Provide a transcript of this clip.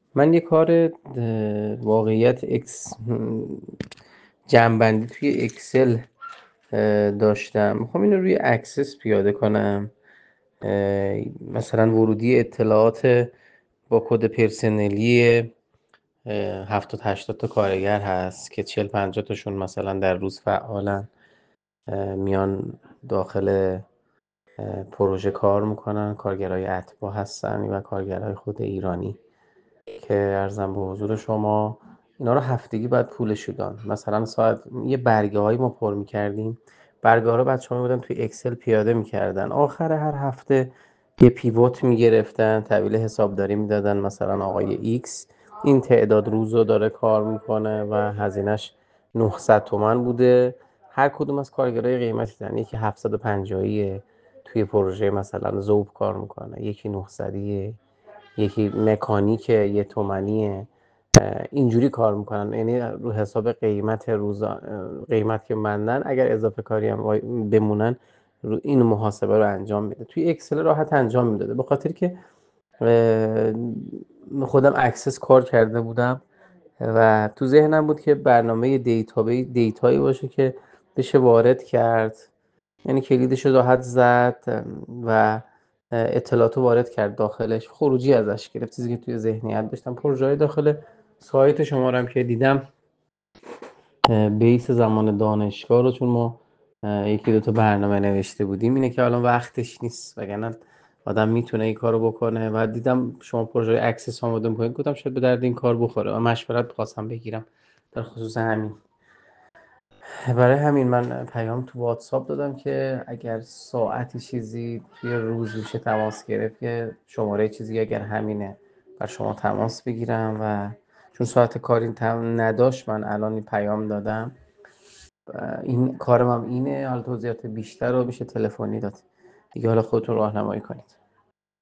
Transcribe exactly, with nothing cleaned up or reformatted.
من یه کار اه، واقعیت اکس جمع‌بندی توی اکسل اه، داشتم. میخوام اینو روی اکسس پیاده کنم. اه، مثلا ورودی اطلاعات با کد پرسنلی اه، هفتاد هشتاد تا کارگر هست که چهل پنجاه تاشون مثلا در روز فعالن، اه، میان داخل اه، پروژه کار میکنن. کارگرای اتباع هستن و کارگرای خود ایرانی که ارزم به حضور شما اینا رو هفتگی باید پولشو داد. مثلا ساعت یه برگه هایی ما پر میکردیم، برگه ها رو بچه ها میبودن توی اکسل پیاده میکردن، آخر هر هفته یه پیوت میگرفتن، تحویل حسابداری میدادن، مثلا آقای ایکس این تعداد روز رو داره کار میکنه و هزینهش نهصد تومن بوده. هر کدوم از کارگرای قیمتی دارن، یکی هفتصد و پنجاه توی پروژه مثلا ذوب کار میکنه، یکی نهصد، یکی مکانیک یه تومنیه. اینجوری کار میکنن، یعنی رو حساب قیمت روزا قیمت که مندن، اگر اضافه کاری هم بمونن رو این محاسبه رو انجام میده. توی اکسل راحت انجام میداده، به خاطر که خودم اکسس کار کرده بودم و تو ذهنم بود که برنامه دیتابی دیتایی باشه که بشه وارد کرد، یعنی کلیدش رو راحت زد و اطلاعات رو وارد کرد داخلش، خروجی ازش گرفت. چیزی که توی ذهنیت داشتم. پروژه‌های داخل سایت شما رو هم که دیدم، بیس زمان دانشگاه رو چون ما یکی دو تا برنامه نوشته بودیم، اینه که الان وقتش نیست، وگرنه آدم میتونه این کارو بکنه. و دیدم شما پروژه اکسس آماده می‌کنید، گفتم شاید به درد این کار بخوره و مشورت خواستم بگیرم در خصوص همین. برای همین من پیام تو واتساپ دادم که اگر ساعتی چیزی توی روز میشه تماس گرفت، که شماره چیزی اگر همینه بر شما تماس بگیرم. و چون ساعت کاری تم نداشت من الان این پیام دادم. این کارم هم اینه. حالا توضیحات بیشتر رو میشه تلفنی داد دیگه، حالا خودتون راهنمایی کنید.